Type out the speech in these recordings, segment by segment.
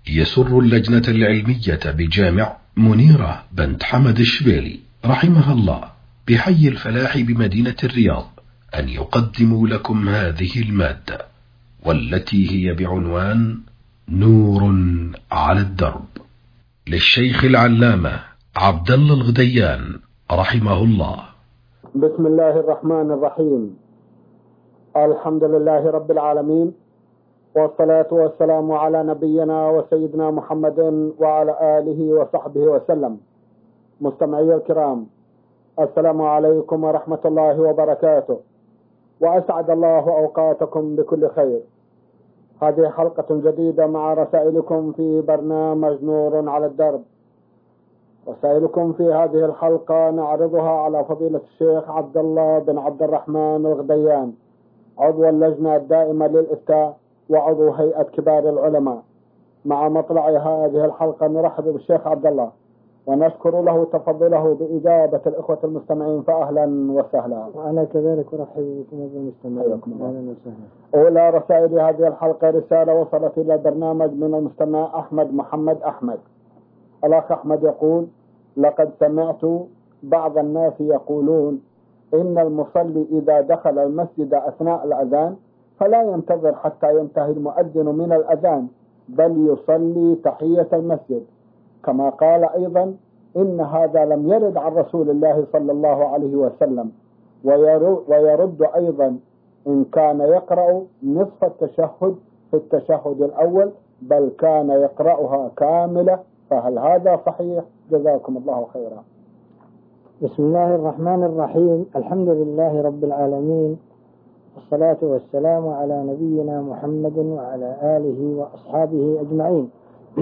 يسر اللجنة العلمية بجامع منيرة بنت حمد الشبيلي رحمها الله بحي الفلاح بمدينة الرياض أن يقدموا لكم هذه المادة، والتي هي بعنوان نور على الدرب، للشيخ العلامة عبد الله الغديان رحمه الله. بسم الله الرحمن الرحيم. الحمد لله رب العالمين، والصلاة والسلام على نبينا وسيدنا محمد وعلى آله وصحبه وسلم. مستمعي الكرام، السلام عليكم ورحمة الله وبركاته، وأسعد الله أوقاتكم بكل خير. هذه حلقة جديدة مع رسائلكم في برنامج نور على الدرب. رسائلكم في هذه الحلقة نعرضها على فضيلة الشيخ عبد الله بن عبد الرحمن الغديان، عضو اللجنة الدائمة للإفتاء وعضو هيئة كبار العلماء. مع مطلع هذه الحلقة نرحب بالشيخ عبد الله ونشكر له تفضله بإجابة الإخوة المستمعين، فأهلا وسهلا. وأنا كذلك أرحب بكم بالمستمعين. أهلا وسهلا. أولى رسائل هذه الحلقة رسالة وصلت إلى البرنامج من المستمع أحمد محمد أحمد. الأخ أحمد يقول: لقد سمعت بعض الناس يقولون إن المصلي إذا دخل المسجد أثناء الأذان فلا ينتظر حتى ينتهي المؤذن من الأذان، بل يصلي تحية المسجد، كما قال أيضا إن هذا لم يرد عن رسول الله صلى الله عليه وسلم. ويرد أيضا إن كان يقرأ نصف التشهد في التشهد الأول، بل كان يقرأها كاملة، فهل هذا صحيح؟ جزاكم الله خيرا. بسم الله الرحمن الرحيم. الحمد لله رب العالمين، والصلاة والسلام على نبينا محمد وعلى آله وأصحابه أجمعين.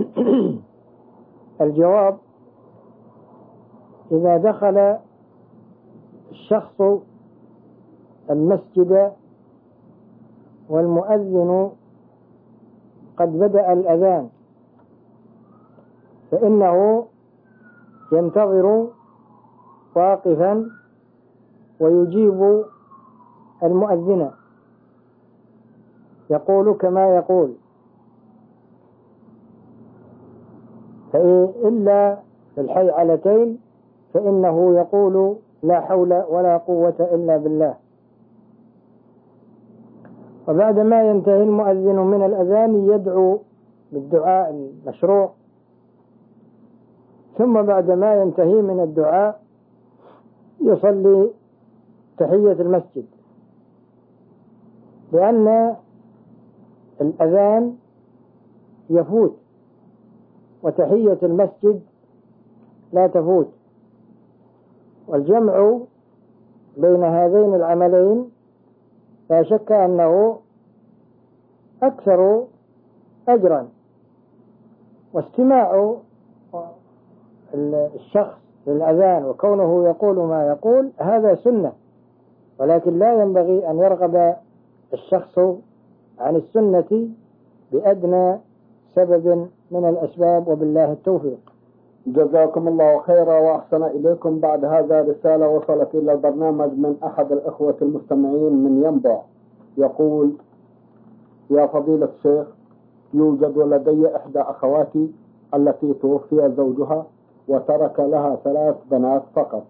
الجواب: إذا دخل الشخص المسجد والمؤذن قد بدأ الأذان فإنه ينتظر واقفا ويجيب المؤذن، يقول كما يقول، إلا في الحيعلتين فإنه يقول لا حول ولا قوة إلا بالله. وبعد ما ينتهي المؤذن من الأذان يدعو بالدعاء المشروع، ثم بعد ما ينتهي من الدعاء يصلي تحية المسجد، لأن الأذان يفوت وتحية المسجد لا تفوت. والجمع بين هذين العملين لا شك أنه أكثر أجرا، واستماع الشخص للأذان وكونه يقول ما يقول هذا سنة، ولكن لا ينبغي أن يرغب الشخص عن السنة بأدنى سبب من الأسباب، وبالله التوفيق. جزاكم الله خيرا وأحسن إليكم. بعد هذا رسالة وصلت إلى البرنامج من أحد الإخوة المستمعين من ينبع، يقول: يا فضيلة الشيخ، يوجد لدي إحدى أخواتي التي توفي زوجها وترك لها 3 بنات فقط،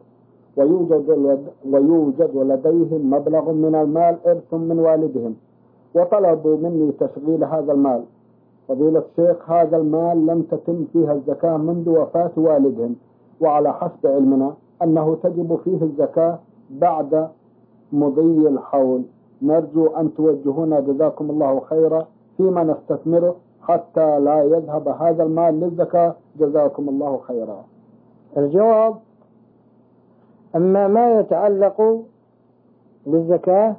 ويوجد لديهم مبلغ من المال إرث من والدهم، وطلبوا مني تشغيل هذا المال. فضيلة الشيخ، هذا المال لم تتم فيها الزكاة منذ وفاة والدهم، وعلى حسب علمنا أنه تجب فيه الزكاة بعد مضي الحول. نرجو أن توجهونا جزاكم الله خيرا فيما نستثمره حتى لا يذهب هذا المال للزكاة، جزاكم الله خيرا. الجواب: أما ما يتعلق بالزكاة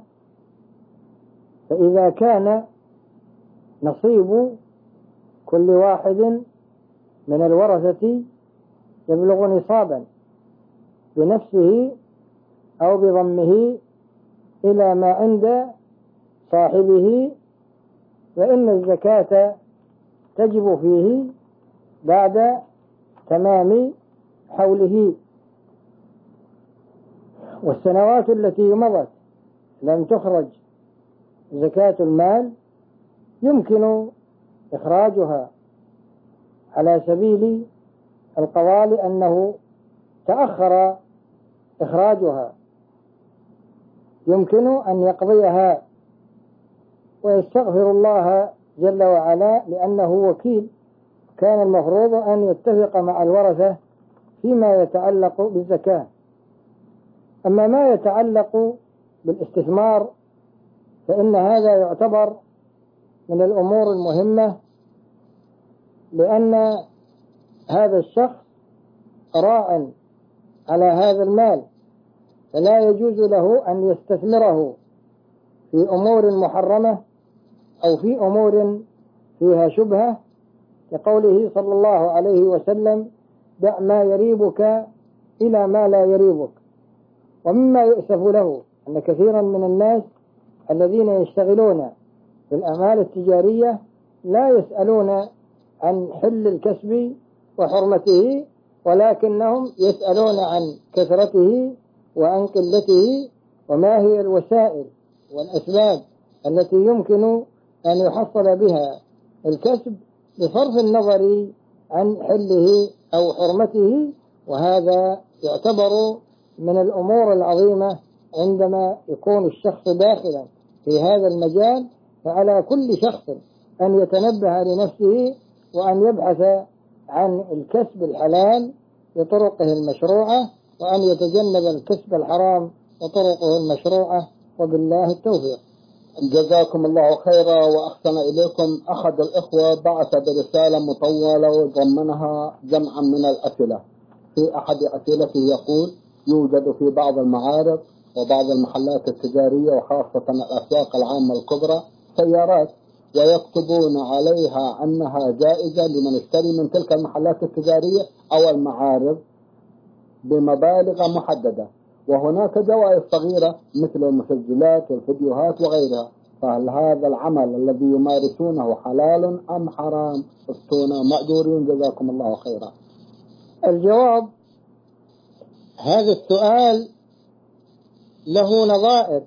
فإذا كان نصيب كل واحد من الورثة يبلغ نصابا بنفسه أو بضمه إلى ما عند صاحبه، فإن الزكاة تجب فيه بعد تمام حوله. والسنوات التي مضت لم تخرج زكاة المال يمكن إخراجها على سبيل القوال أنه تأخر إخراجها، يمكن أن يقضيها ويستغفر الله جل وعلا لأنه وكيل. كان المفروض أن يتفق مع الورثة فيما يتعلق بالزكاة. أما ما يتعلق بالاستثمار فإن هذا يعتبر من الأمور المهمة، لأن هذا الشخص راع على هذا المال، فلا يجوز له أن يستثمره في أمور محرمة أو في أمور فيها شبهة، كقوله صلى الله عليه وسلم: دع ما يريبك إلى ما لا يريبك. ومما يؤسف له أن كثيرا من الناس الذين يشتغلون في الأعمال التجارية لا يسألون عن حل الكسب وحرمته، ولكنهم يسألون عن كثرته وعن قلته، وما هي الوسائل والأسباب التي يمكن أن يحصل بها الكسب بصرف النظر عن حله أو حرمته. وهذا يعتبر من الأمور العظيمة عندما يكون الشخص داخلا في هذا المجال. فعلى كل شخص أن يتنبه لنفسه وأن يبحث عن الكسب الحلال بطرقه المشروعة، وأن يتجنب الكسب الحرام وطرقه المشروعة، وبالله التوفيق. جزاكم الله خيرا وأحسن إليكم. أحد الإخوة بعث برسالة مطولة وضمنها جمعا من الأسئلة. في أحد أسئلته يقول: يوجد في بعض المعارض وبعض المحلات التجارية وخاصة الأسواق العامة الكبرى سيارات، ويكتبون عليها أنها جائزة لمن يشتري من تلك المحلات التجارية أو المعارض بمبالغ محددة، وهناك جوائز صغيرة مثل المسجلات والفيديوهات وغيرها، فهل هذا العمل الذي يمارسونه حلال أم حرام؟ افتونا مأجورين جزاكم الله خيرا. الجواب: هذا السؤال له نظائر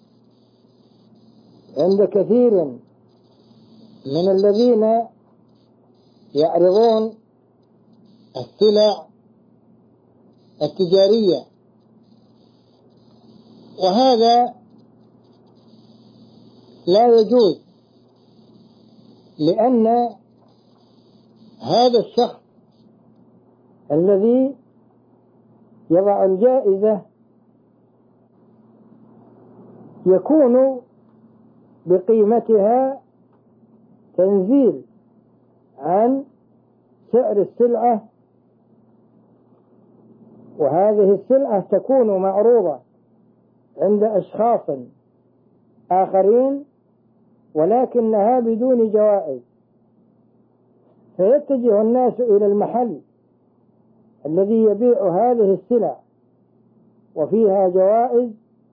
عند كثير من الذين يعرضون السلع التجارية، وهذا لا يجوز، لأن هذا الشخص الذي يضع الجائزة يكون بقيمتها تنزيل عن سعر السلعة، وهذه السلعة تكون معروضة عند أشخاص آخرين ولكنها بدون جوائز، فيتجه الناس إلى المحل الذي يبيع هذه السلع وفيها جوائز،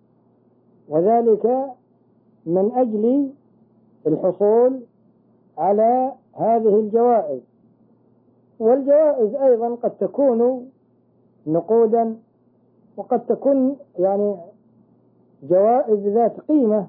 وذلك من أجل الحصول على هذه الجوائز. والجوائز أيضا قد تكون نقودا، وقد تكون جوائز ذات قيمة،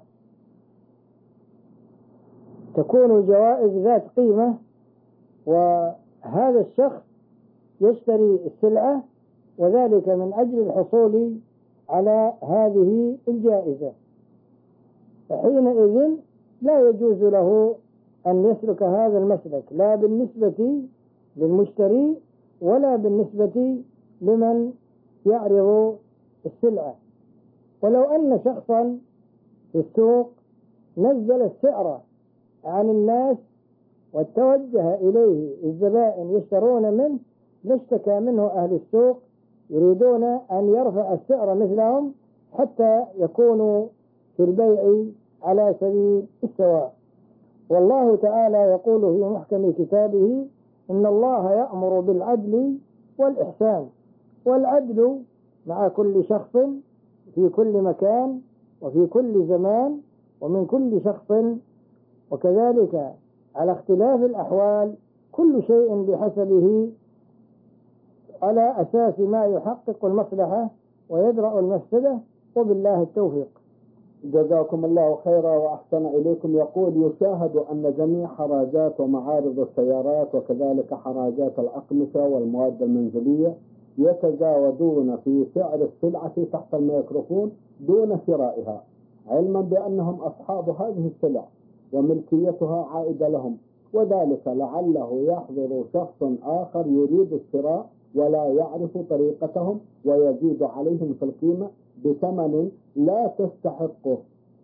تكون جوائز ذات قيمة، وهذا الشخص يشتري السلعة وذلك من أجل الحصول على هذه الجائزة، فحينئذ لا يجوز له أن يسلك هذا المسلك، لا بالنسبة للمشتري ولا بالنسبة لمن يعرض السلعة. ولو أن شخصا في السوق نزل السعر عن الناس وتوجه إليه الزبائن يشترون منه لاشتكى منه أهل السوق يريدون أن يرفع السعر مثلهم حتى يكونوا في البيع على سبيل السواء. والله تعالى يقول في محكم كتابه: إن الله يأمر بالعدل والإحسان. والعدل مع كل شخص في كل مكان وفي كل زمان ومن كل شخص، وكذلك على اختلاف الأحوال كل شيء بحسبه على أساس ما يحقق المصلحة ويدرأ المفسدة، وبالله التوفيق. جزاكم الله خيرا وأحسن إليكم. يقول: يشاهد أن جميع حراجات ومعارض السيارات وكذلك حراجات الأقمشة والمواد المنزلية يتزاودون في سعر السلعة تحت الميكروفون دون شرائها، علما بأنهم أصحاب هذه السلع وملكيتها عائدة لهم، وذلك لعله يحضر شخص آخر يريد الشراء ولا يعرف طريقتهم ويزيد عليهم في القيمة بثمن لا تستحقه،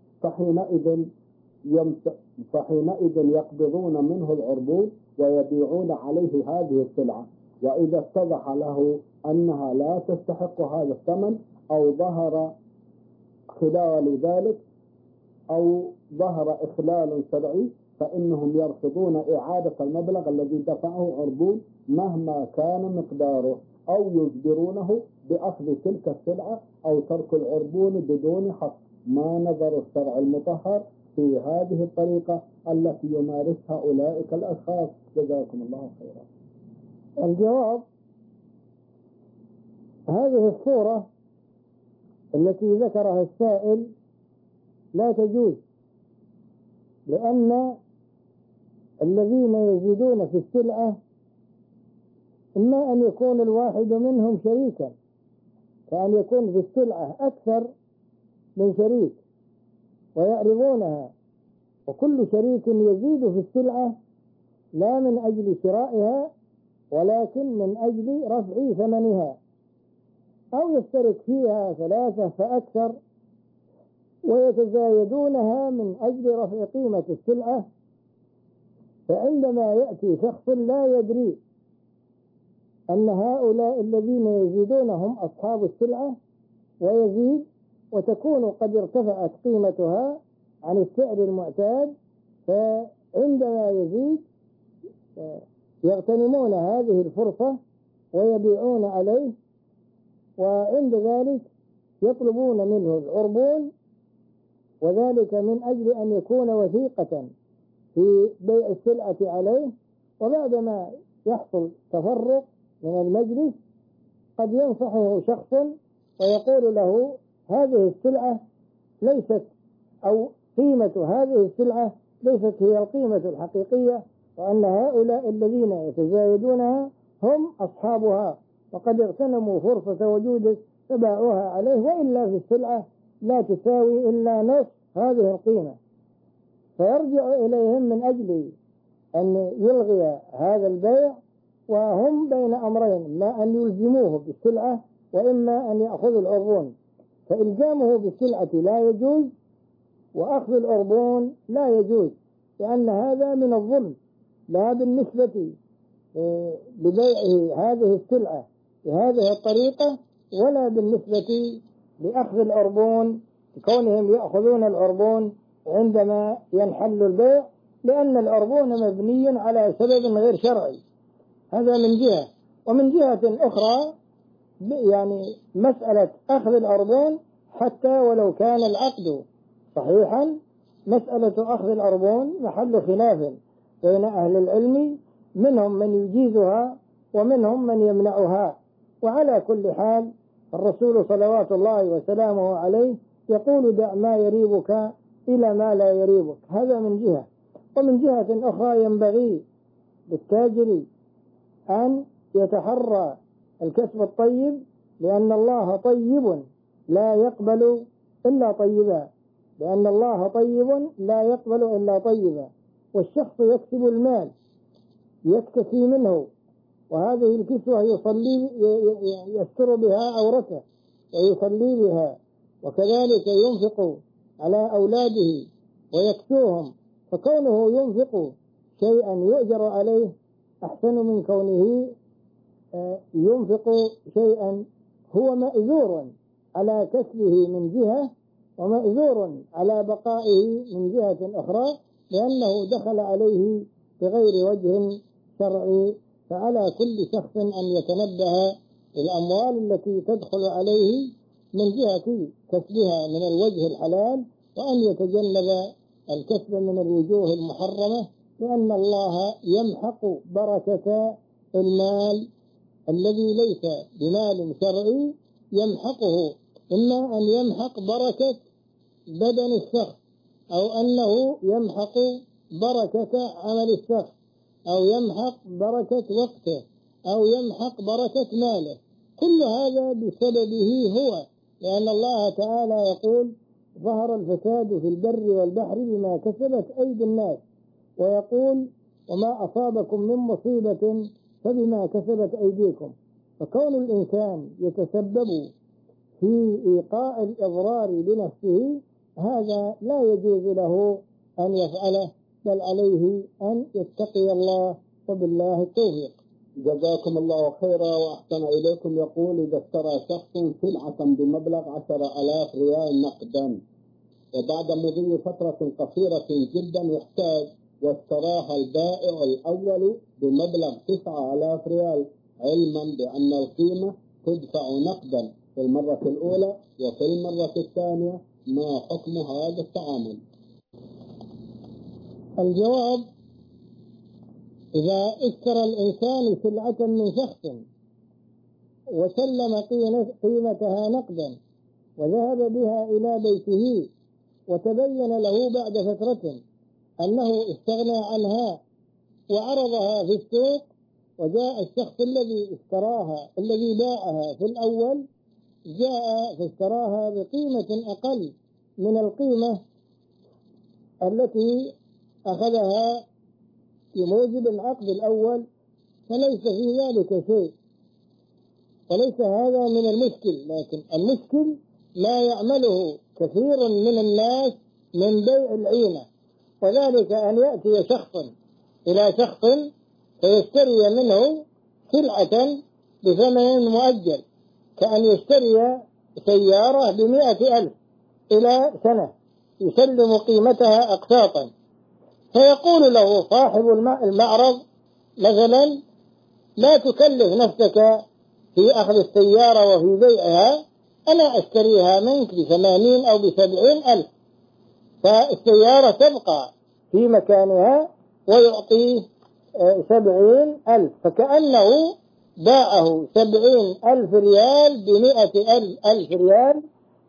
فحينئذ يقبضون منه العربون ويبيعون عليه هذه السلعة، وإذا اتضح له أنها لا تستحق هذا الثمن أو ظهر خلال ذلك أو ظهر إخلال شرعي فإنهم يرفضون إعادة المبلغ الذي دفعه عربون مهما كان مقداره، أو يجبرونه بأخذ تلك السلعة أو ترك العربون بدون حق. ما نظر الشرع المطهر في هذه الطريقة التي يمارسها أولئك الأشخاص؟ جزاكم الله خيرا. الجواب: هذه الصورة التي ذكرها السائل لا تجوز، لأن الذين يزيدون في السلعة إما أن يكون الواحد منهم شريكا، كأن يكون في السلعة أكثر من شريك ويعرضونها، وكل شريك يزيد في السلعة لا من أجل شرائها ولكن من أجل رفع ثمنها، أو يشترك فيها ثلاثة فأكثر ويتزايدونها من أجل رفع قيمة السلعة. فعندما يأتي شخص لا يدري أن هؤلاء الذين يزيدون هم أصحاب السلعة ويزيد، وتكون قد ارتفعت قيمتها عن السعر المعتاد، فعندما يزيد يغتنمون هذه الفرصة ويبيعون عليه، وعند ذلك يطلبون منه العربون، وذلك من أجل أن يكون وثيقة في بيع السلعة عليه. وبعدما يحصل تفرق من المجلس قد ينصحه شخص ويقول له: هذه السلعة ليست، أو قيمة هذه السلعة ليست هي القيمة الحقيقية، وأن هؤلاء الذين يتزايدونها هم أصحابها وقد اغتنموا فرصة وجودك فباعوها عليه، وإلا في السلعة لا تساوي إلا نصف هذه القيمة. فيرجع إليهم من أجل أن يلغي هذا البيع، وهم بين أمرين: ما أن يلزموه بالسلعة وإما أن يأخذ العربون. فإلزامه بالسلعة لا يجوز، وأخذ العربون لا يجوز، لأن هذا من الظلم، لا بالنسبة لبيعه هذه السلعة بهذه الطريقة، ولا بالنسبة لأخذ العربون كونهم يأخذون العربون عندما ينحل البيع، لأن العربون مبني على سبب غير شرعي. هذا من جهة. ومن جهة أخرى يعني مسألة أخذ العربون حتى ولو كان العقد صحيحا، مسألة أخذ العربون محل خلاف بين أهل العلم، منهم من يجيزها ومنهم من يمنعها. وعلى كل حال الرسول صلوات الله وسلامه عليه يقول: دع ما يريبك إلى ما لا يريبك. هذا من جهة. ومن جهة أخرى ينبغي للتاجر أن يتحرى الكسب الطيب، لأن الله طيب لا يقبل إلا طيبا، لأن الله طيب لا يقبل إلا طيبا. والشخص يكسب المال يكتفي منه، وهذه الكسوة يستر بها عورته ويصلي بها، وكذلك ينفق على أولاده ويكسوهم، فكونه ينفق شيئا يؤجر عليه أحسن من كونه ينفق شيئا هو مأزور على كسبه من جهة ومأزور على بقائه من جهة أخرى، لأنه دخل عليه بغير وجه شرعي. فعلى كل شخص أن يتنبه الأموال التي تدخل عليه من جهة كسبها من الوجه الحلال، وأن يتجنب الكسب من الوجوه المحرمة، لأن الله يمحق بركة المال الذي ليس بمال شرعي، يمحقه، إما أن يمحق بركة بدن الشخص، أو أنه يمحق بركة عمل الشخص، أو يمحق بركة وقته، أو يمحق بركة ماله. كل هذا بسببه هو، لأن الله تعالى يقول: ظهر الفساد في البر والبحر بما كسبت أيدي الناس، ويقول: وما أصابكم من مصيبة فبما كسبت أيديكم. فكون الإنسان يتسبب في إيقاع الإضرار لنفسه هذا لا يجوز له أن يفعله، بل عليه أن يتقي الله، وبالله التوفيق. جزاكم الله خيرا وأحسن إليكم. يقول: إذا اشترى شخص سلعة بمبلغ 10,000 ريال نقدا، وبعد مضي فترة قصيرة جدا يحتاج، واشتراها البائع الأول بمبلغ 9,000 ريال، علما بأن القيمة تدفع نقدا في المرة الأولى وفي المرة الثانية، ما حكم هذا التعامل؟ الجواب: إذا اشترى الإنسان سلعة من شخص وسلم قيمتها نقدا وذهب بها إلى بيته، وتبين له بعد فترة أنه استغنى عنها وعرضها في السوق، وجاء الشخص الذي اشتراها الذي باعها في الأول جاء فاشتراها بقيمة أقل من القيمة التي أخذها في موجب العقد الأول، فليس في ذلك شيء، وليس هذا من المشكل. لكن المشكل ما يعمله كثير من الناس من بيع العينة، وذلك أن يأتي شخص إلى شخص فيشتري منه سلعة بثمن مؤجل، كأن يشتري سيارة ب100,000 إلى سنة يسلم قيمتها أقساطا، فيقول له صاحب المعرض مثلا: لا تكلف نفسك في أخذ السيارة وفي بيعها، أنا أشتريها منك ب80 أو ب70,000، فالسيارة تبقى في مكانها ويعطيه 70,000، فكأنه باعه 70,000 ريال ب100,000 ريال،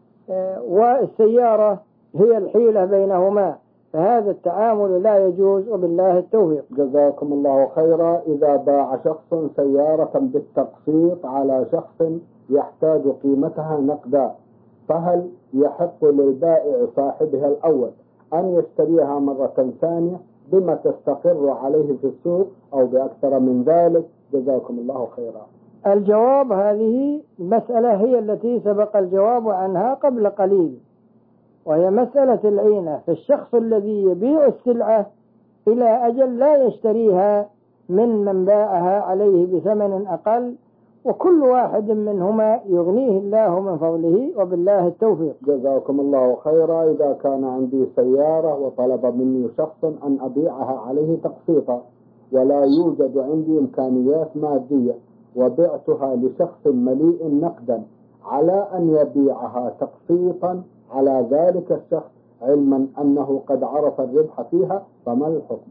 والسيارة هي الحيلة بينهما، فهذا التعامل لا يجوز، وبالله التوفيق. جزاكم الله خيرا. إذا باع شخص سيارة بالتقسيط على شخص يحتاج قيمتها نقدا، فهل يحق للبائع صاحبها الأول أن يشتريها مرة ثانية بما تستقر عليه في السوق أو بأكثر من ذلك؟ جزاكم الله خيرا. الجواب: هذه المسألة هي التي سبق الجواب عنها قبل قليل، وهي مسألة العينة. فالشخص الذي يبيع السلعة إلى أجل لا يشتريها من باعها عليه بثمن أقل، وكل واحد منهما يغنيه الله من فضله، وبالله التوفيق. جزاكم الله خيرا. إذا كان عندي سيارة وطلب مني شخص أن أبيعها عليه تقسيطا، ولا يوجد عندي إمكانيات مادية، وبعتها لشخص مليء نقدا على أن يبيعها تقسيطا على ذلك الشخص، علما أنه قد عرف الربح فيها، فما الحكم؟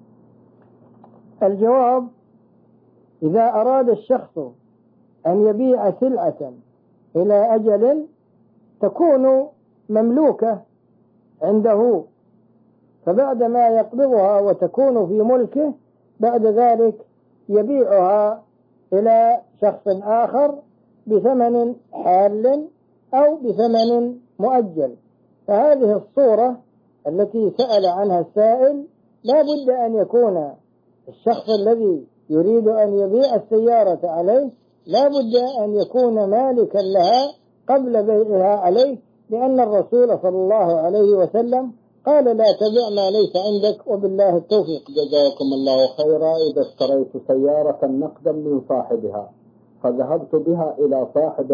الجواب: إذا أراد الشخص أن يبيع سلعة إلى أجل تكون مملوكة عنده، فبعدما يقبضها وتكون في ملكه بعد ذلك يبيعها إلى شخص آخر بثمن حال أو بثمن مؤجل. فهذه الصورة التي سأل عنها السائل لا بد أن يكون الشخص الذي يريد أن يبيع السيارة عليه لا بد أن يكون مالكا لها قبل بيعها عليه، لأن الرسول صلى الله عليه وسلم قال: لا تبع ما ليس عندك، وبالله التوفيق. جزاكم الله خيرا. إذا اشتريت سيارة نقدا من صاحبها، فذهبت بها إلى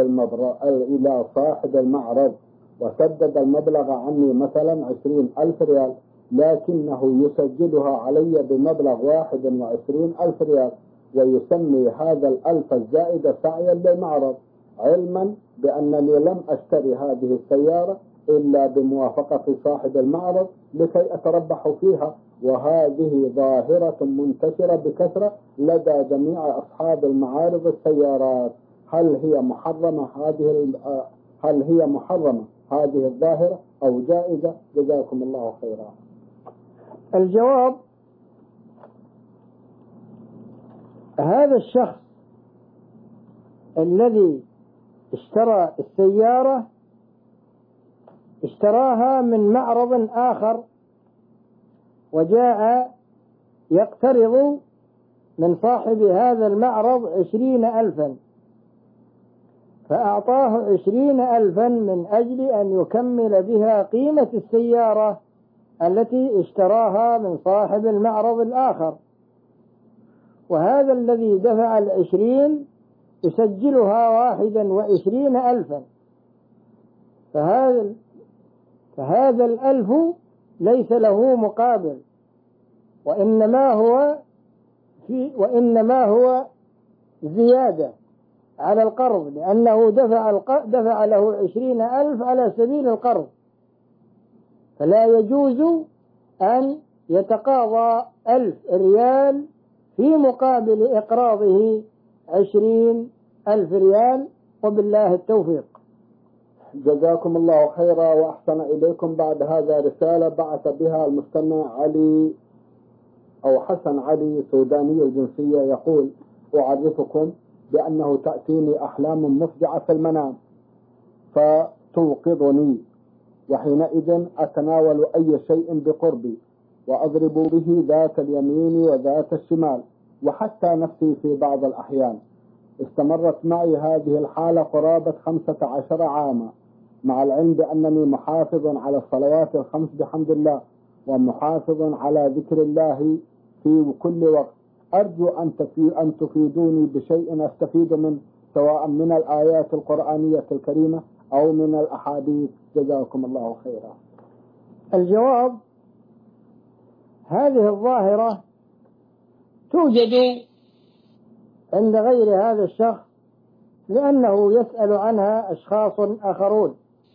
صاحب المعرض وسدد المبلغ عني مثلا 20,000 ريال، لكنه يسجلها علي بمبلغ 21,000 ريال، ويسمي هذا 1,000 الزائد سعيا للمعرض، علما بأنني لم أشتري هذه السيارة إلا بموافقة صاحب المعرض لكي أتربح فيها، وهذه ظاهرة منتشرة بكثرة لدى جميع أصحاب المعارض السيارات. هل هي محرمة هذه الظاهرة أو جائزة؟ جزاكم الله خيرا. الجواب: هذا الشخص الذي اشترى السيارة اشتراها من معرض آخر، وجاء يقترض من صاحب هذا المعرض 20,000، فأعطاه 20,000 من أجل أن يكمل بها قيمة السيارة التي اشتراها من صاحب المعرض الآخر، وهذا الذي دفع 20 يسجلها 21,000، فهذا 1,000 ليس له مقابل، وإنما هو زيادة على القرض، لأنه دفع له 20,000 على سبيل القرض، فلا يجوز أن يتقاضى 1,000 ريال في مقابل إقراضه 20,000 ريال، وبالله التوفيق. جزاكم الله خيرا وأحسن إليكم. بعد هذا رسالة بعث بها المستمع علي أو حسن علي سوداني الجنسية، يقول: أعرفكم بأنه تأتيني أحلام مفجعة في المنام فتوقظني، وحينئذ أتناول أي شيء بقربي وأضرب به ذات اليمين وذات الشمال وحتى نفسي في بعض الأحيان. استمرت معي هذه الحالة قرابة 15 عاما، مع العلم بأنني محافظ على الصلوات الخمس بحمد الله، ومحافظ على ذكر الله في كل وقت. أرجو أن تفيدوني بشيء أستفيد منه، سواء من الآيات القرآنية الكريمة أو من الأحاديث. جزاكم الله خيرا. الجواب: هذه الظاهرة توجد عند غير هذا الشخص، لأنه يسأل عنها أشخاص آخرون،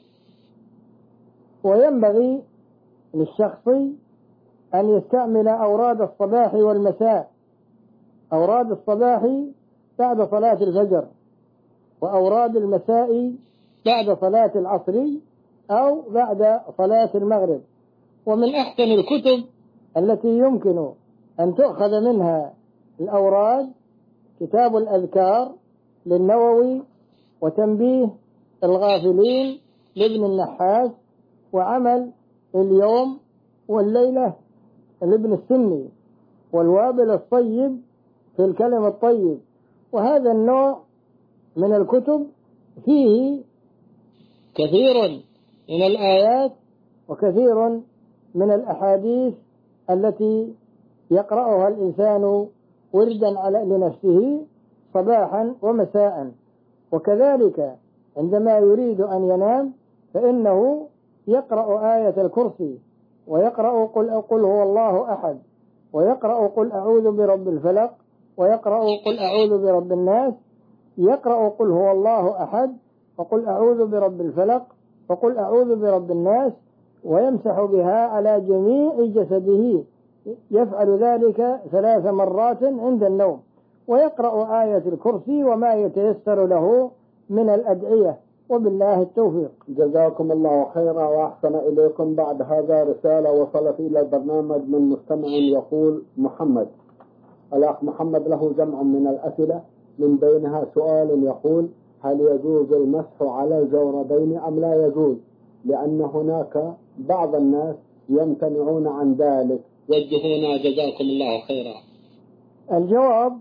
وينبغي للشخص أن يستعمل أوراد الصباح والمساء. أوراد الصباح بعد صلاة الفجر، وأوراد المساء بعد صلاة العصر أو بعد صلاة المغرب. ومن أحسن الكتب التي يمكن أن تؤخذ منها الأوراد كتاب الأذكار للنووي، وتنبيه الغافلين لابن النحاس، وعمل اليوم والليلة لابن السني، والوابل الطيب في الكلم الطيب. وهذا النوع من الكتب فيه كثير من الآيات وكثير من الأحاديث التي يقرأها الإنسان وردا لنفسه صباحا ومساء. وكذلك عندما يريد أن ينام فإنه يقرأ آية الكرسي، ويقرأ قل هو الله أحد، ويقرأ قل أعوذ برب الفلق، ويقرأ قل أعوذ برب الناس، يقرأ قل هو الله أحد، وقل أعوذ برب الفلق، وقل أعوذ برب الناس، ويمسح بها على جميع جسده، يفعل ذلك 3 مرات عند النوم، ويقرأ آية الكرسي وما يتيسر له من الأدعية، وبالله التوفيق. جزاكم الله خيرا وأحسن إليكم. بعد هذا رسالة وصلت إلى البرنامج من مستمع يقول: محمد. الأخ محمد له جمع من الأسئلة، من بينها سؤال يقول: هل يجوز المسح على الجوربين أم لا يجوز؟ لأن هناك بعض الناس يمتنعون عن ذلك، وجهونا جزاكم الله خيرا. الجواب: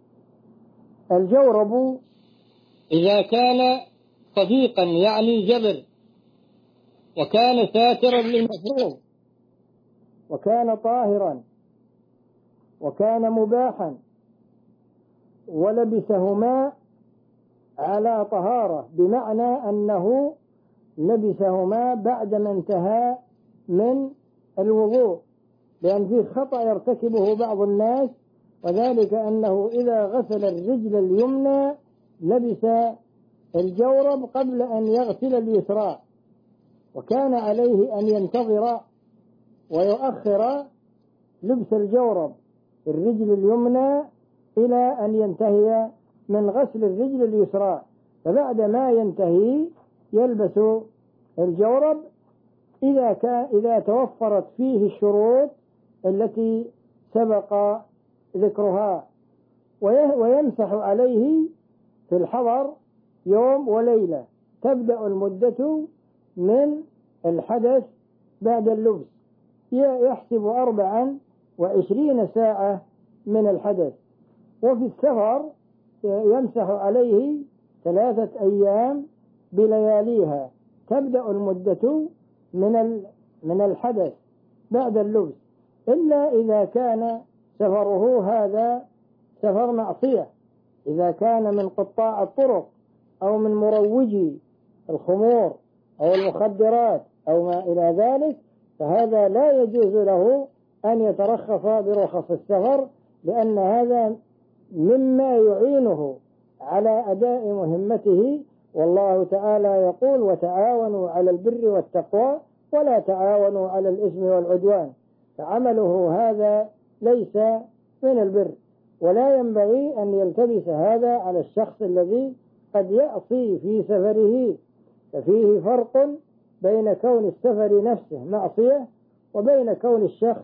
الجورب إذا كان صديقا يعني جبر، وكان ساترا للمفروض، وكان طاهرا، وكان مباحا، ولبسهما على طهارة، بمعنى أنه لبسهما بعدما انتهى من الوضوء، لأن فيه خطأ يرتكبه بعض الناس، وذلك أنه إذا غسل الرجل اليمنى لبس الجورب قبل أن يغسل اليسرى، وكان عليه أن ينتظر ويؤخر لبس الجورب الرجل اليمنى إلى أن ينتهي من غسل الرجل اليسرى، فبعد ما ينتهي يلبس الجورب إذا توفرت فيه الشروط التي سبق ذكرها، ويمسح عليه في الحضر يوم وليلة، تبدأ المدة من الحدث بعد اللبس، يحسب 24 ساعة من الحدث. وفي السفر يمسح عليه 3 أيام بلياليها، تبدأ المدة من الحدث بعد اللبس، إلا إذا كان سفره هذا سفر معصية، إذا كان من قطاع الطرق أو من مروجي الخمور أو المخدرات أو ما إلى ذلك، فهذا لا يجوز له أن يترخص برخص السفر، لأن هذا مما يعينه على أداء مهمته. والله تعالى يقول: وتعاونوا على البر والتقوى ولا تعاونوا على الإثم والعدوان. فعمله هذا ليس من البر، ولا ينبغي أن يلتبس هذا على الشخص الذي قد يعصي في سفره. ففيه فرق بين كون السفر نفسه معصية وبين كون الشخص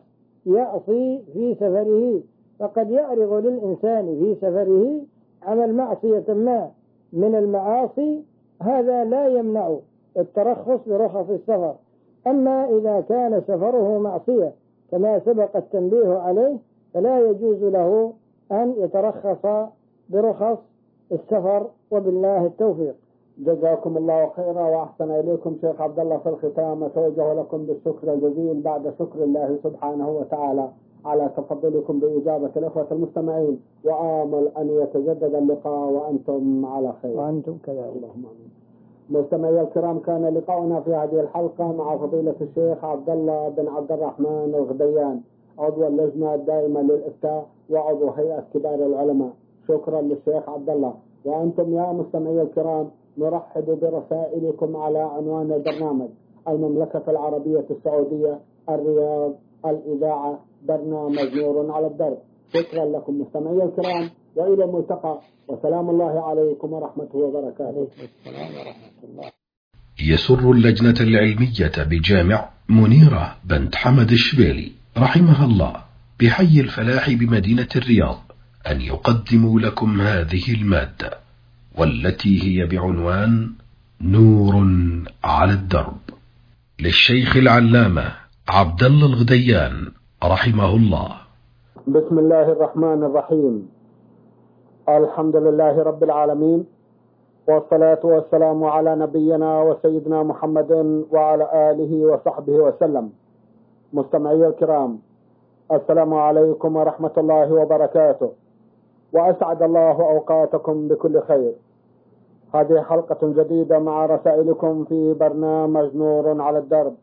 يعصي في سفره. فقد يعرض للإنسان في سفره عمل معصية ما من المعاصي، هذا لا يمنع الترخص برخص السفر. أما إذا كان سفره معصية كما سبق التنبيه عليه، فلا يجوز له أن يترخص برخص السفر، وبالله التوفيق. جزاكم الله خيرا وأحسن إليكم شيخ عبد الله. في الختام أتوجه لكم بالشكر الجزيل بعد شكر الله سبحانه وتعالى على تفضلكم بإجابة الإخوة المستمعين، وآمل أن يتجدد اللقاء وأنتم على خير. وأنتم كذلك. اللهم آمين. مستمعي الكرام، كان لقاؤنا في هذه الحلقة مع فضيلة الشيخ عبد الله بن عبد الرحمن الغديان، عضو اللجنة الدائمة للإفتاء وعضو هيئة كبار العلماء. شكرا للشيخ عبد الله. وأنتم يا مستمعي الكرام، نرحب برسائلكم على عنوان البرنامج: المملكة العربية السعودية، الرياض، الإذاعة، برنامج نور على الدرب. شكرا لكم مستمعي الكرام، وإلى الملتقى، وسلام الله عليكم ورحمته وبركاته. السلام ورحمة الله. يسر اللجنة العلمية بجامع منيرة بنت حمد الشبيلي رحمها الله بحي الفلاح بمدينة الرياض أن يقدموا لكم هذه المادة، والتي هي بعنوان نور على الدرب، للشيخ العلامة عبد الله الغديان رحمه الله. بسم الله الرحمن الرحيم. الحمد لله رب العالمين، والصلاة والسلام على نبينا وسيدنا محمد وعلى آله وصحبه وسلم. مستمعي الكرام، السلام عليكم ورحمة الله وبركاته، وأسعد الله أوقاتكم بكل خير. هذه حلقة جديدة مع رسائلكم في برنامج نور على الدرب.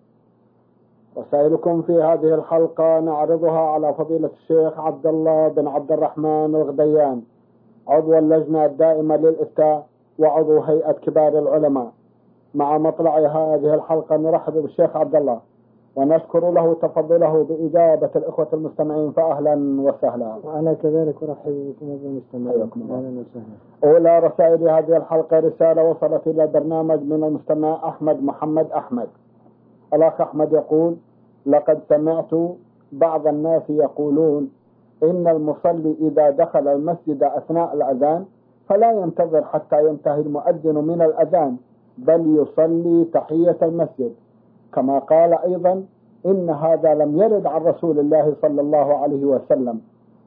رسائلكم في هذه الحلقة نعرضها على فضيلة الشيخ عبد الله بن عبد الرحمن الغديان، عضو اللجنة الدائمة للإفتاء وعضو هيئة كبار العلماء. مع مطلع هذه الحلقة نرحب بالشيخ عبد الله ونشكر له تفضله بإجابة الإخوة المستمعين، فأهلا وسهلا. وأنا كذلك أرحب بكم المستمعين. أهلا وسهلا. أولى رسائل هذه الحلقة رسالة وصلت إلى البرنامج من المستمع أحمد محمد أحمد. الأخ أحمد يقول: لقد سمعت بعض الناس يقولون إن المصلي إذا دخل المسجد أثناء الأذان فلا ينتظر حتى ينتهي المؤذن من الأذان، بل يصلي تحية المسجد، كما قال أيضا إن هذا لم يرد عن رسول الله صلى الله عليه وسلم.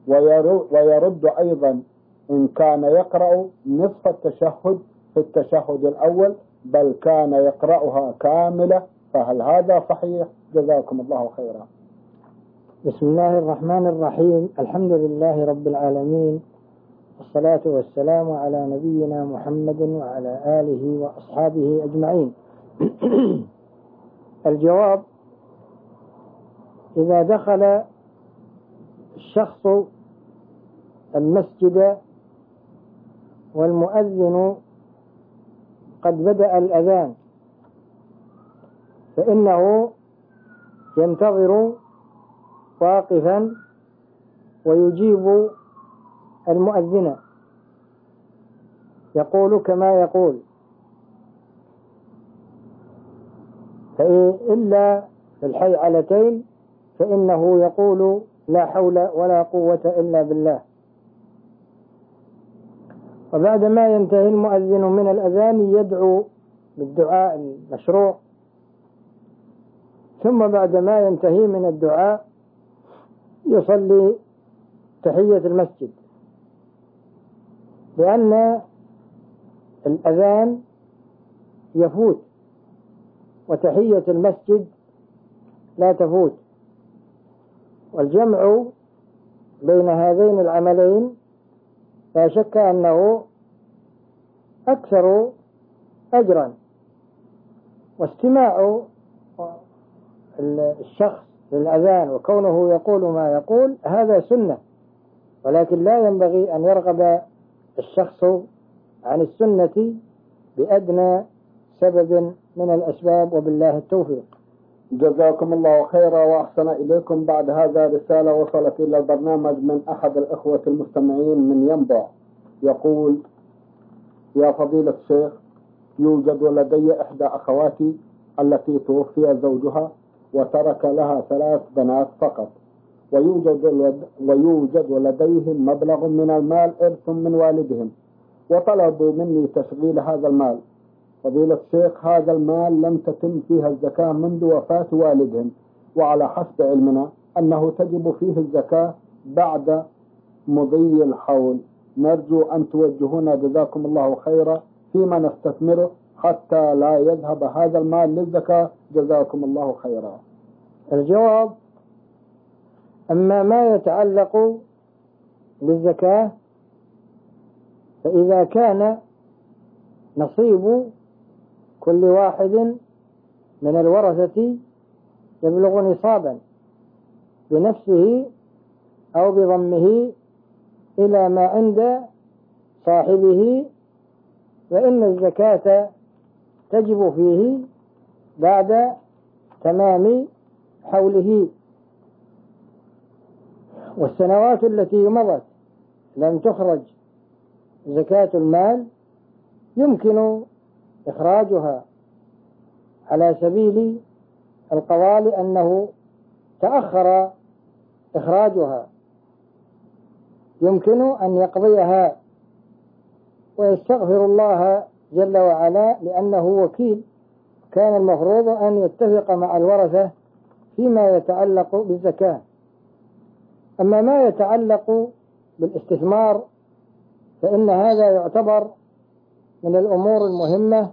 ويرد أيضا إن كان يقرأ نصف التشهد في التشهد الأول، بل كان يقرأها كاملة، فهل هذا صحيح؟ جزاكم الله خيرا. بسم الله الرحمن الرحيم. الحمد لله رب العالمين، والصلاة والسلام على نبينا محمد وعلى آله وأصحابه أجمعين. الجواب: إذا دخل الشخص المسجد والمؤذن قد بدأ الأذان، فإنه ينتظر واقفا ويجيب المؤذن، يقول كما يقول: إلا في الحيعلتين فإنه يقول لا حول ولا قوة إلا بالله. وبعدما ينتهي المؤذن من الأذان يدعو بالدعاء المشروع، ثم بعدما ينتهي من الدعاء يصلي تحية المسجد، لأن الأذان يفوت وتحية المسجد لا تفوت. والجمع بين هذين العملين لا شك أنه أكثر أجرا. واستماع الشخص للأذان وكونه يقول ما يقول هذا سنة، ولكن لا ينبغي أن يرغب الشخص عن السنة بأدنى سبب من الأسباب، وبالله التوفيق. جزاكم الله خيرا وأحسن إليكم. بعد هذا رسالة وصلت إلى البرنامج من أحد الإخوة المستمعين من ينبع، يقول: يا فضيلة الشيخ، يوجد لدي إحدى أخواتي التي توفي زوجها وترك لها 3 بنات فقط، ويوجد لديهم مبلغ من المال إرث من والدهم، وطلبوا مني تشغيل هذا المال. فضيلة الشيخ، هذا المال لم تتم فيها الزكاة منذ وفاة والدهم، وعلى حسب علمنا أنه تجب فيه الزكاة بعد مضي الحول. نرجو أن توجهونا جزاكم الله خيرا فيما نستثمره حتى لا يذهب هذا المال للزكاة، جزاكم الله خيرا. الجواب: أما ما يتعلق بالزكاة فإذا كان نصيب كل واحد من الورثة يبلغ نصابا بنفسه أو بضمه إلى ما عند صاحبه، فإن الزكاة تجب فيه بعد تمام حوله. والسنوات التي مضت لم تخرج زكاة المال يمكن إخراجها على سبيل القوال أنه تأخر إخراجها، يمكن أن يقضيها ويستغفر الله جل وعلا لأنه وكيل. كان المفروض أن يتفق مع الورثة فيما يتعلق بالزكاة. أما ما يتعلق بالاستثمار فإن هذا يعتبر من الأمور المهمة،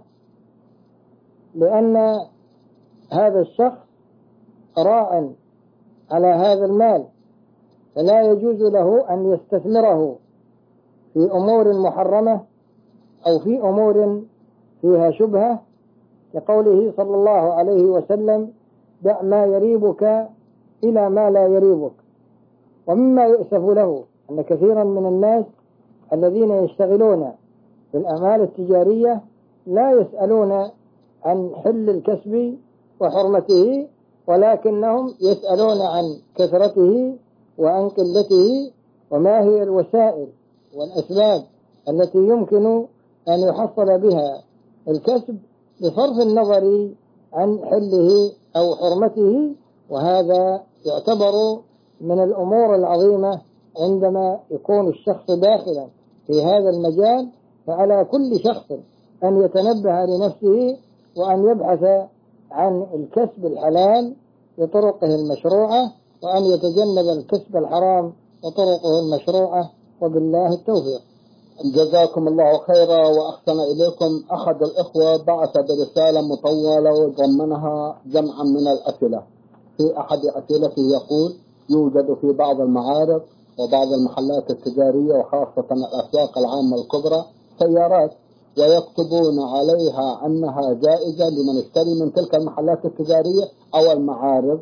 لأن هذا الشخص راع على هذا المال، فلا يجوز له أن يستثمره في أمور محرمة أو في أمور فيها شبهة، لقوله صلى الله عليه وسلم: دع ما يريبك إلى ما لا يريبك. ومما يؤسف له أن كثيرا من الناس الذين يشتغلون في الأعمال التجارية لا يسألون عن حل الكسب وحرمته، ولكنهم يسألون عن كثرته وعن قلته وما هي الوسائل والأسباب التي يمكن أن يحصل بها الكسب بصرف النظر عن حله أو حرمته. وهذا يعتبر من الأمور العظيمة عندما يكون الشخص داخلا في هذا المجال. فعلى كل شخص أن يتنبه لنفسه وأن يبحث عن الكسب الحلال بطرقه المشروعة، وأن يتجنب الكسب الحرام وطرقه المشروعة، وبالله التوفيق. جزاكم الله خيرا وأحسن إليكم. أحد الإخوة بعث برسالة مطولة وضمنها جمعا من الأسئلة. في أحد أسئلته يقول: يوجد في بعض المعارض وبعض المحلات التجارية وخاصة الأسواق العامة الكبرى سيارات، ويكتبون عليها أنها جائزة لمن يشتري من تلك المحلات التجارية أو المعارض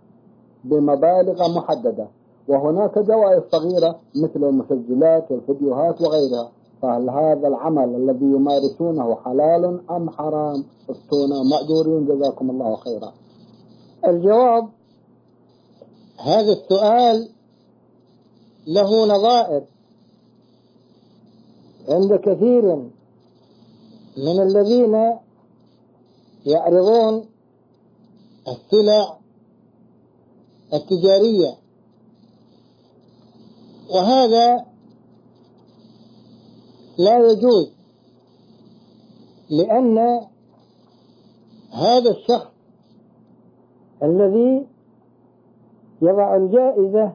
بمبالغ محددة، وهناك جوائز صغيرة مثل المسجلات والفيديوهات وغيرها. فهل هذا العمل الذي يمارسونه حلال أم حرام؟ افتونا مأجورين جزاكم الله خيرا. الجواب: هذا السؤال له نظائر عند كثير من الذين يعرضون السلع التجارية، وهذا لا يجوز، لأن هذا الشخص الذي يضع الجائزة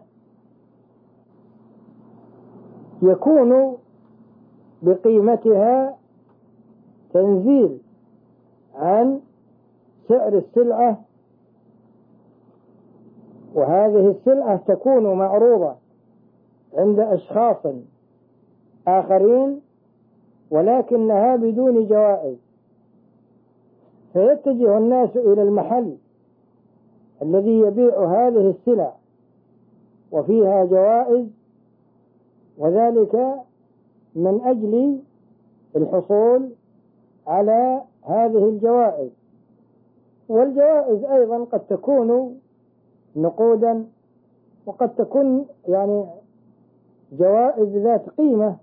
يكون بقيمتها تنزيل عن سعر السلعة، وهذه السلعة تكون معروضة عند أشخاص آخرين ولكنها بدون جوائز، فيتجه الناس إلى المحل الذي يبيع هذه السلع وفيها جوائز، وذلك من أجل الحصول على هذه الجوائز. والجوائز أيضا قد تكون نقودا، وقد تكون يعني جوائز ذات قيمة،